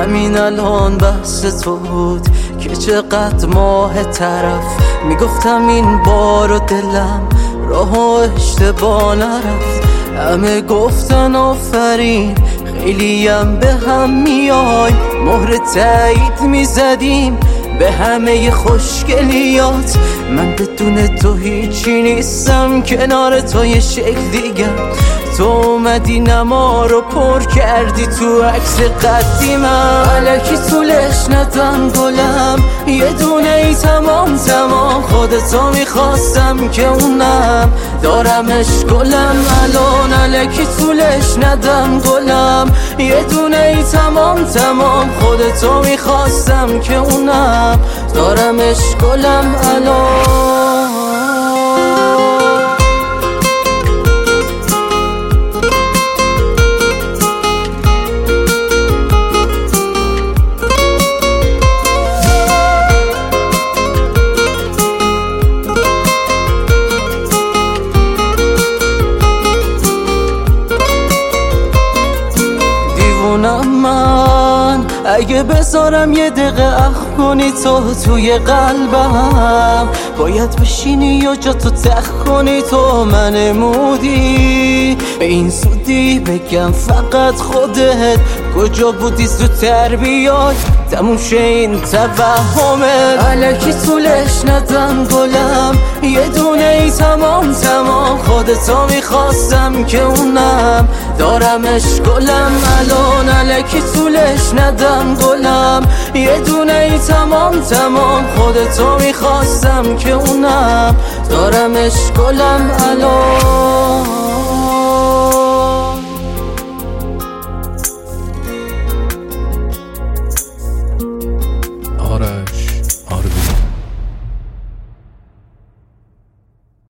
همین الان بحث تو بود که چقدر ماه طرف میگفتم این بار و دلم راه و اشتباه نرفت. همه گفتن آفرین خیلیم به هم میای، مهر تایید میزدیم به همه خوشگلیات. من بدون تو هیچی نیستم، کنار تو یه شکل دیگم. تو اومدی نما رو پر کردی تو عکس قدیمم. الکی طولش ندم گلم، یه دونه ای تمام خودتو میخواستم که اونم دارمش گلم الان. الکی طولش ندم گلم، یه دونه ای تمام خودتو میخواستم که اونم دارمش گلم الان. من اگه بذارم یه دقیقه اخ کنی تو توی قلبم، باید بشینی یا جا تو تخ کنی تو من مودی. به این سودی بگم فقط خودت کجا بودی زودتر بیای تموم شه این توهمت. الکی طولش ندم گلم، یه دونه ای تمام خودتو میخواستم که اونم دارمش گلم الان. الکی طولش ندم گلم، یه دونه ای تمام خودتو میخواستم که اونم دارمش گلم الان.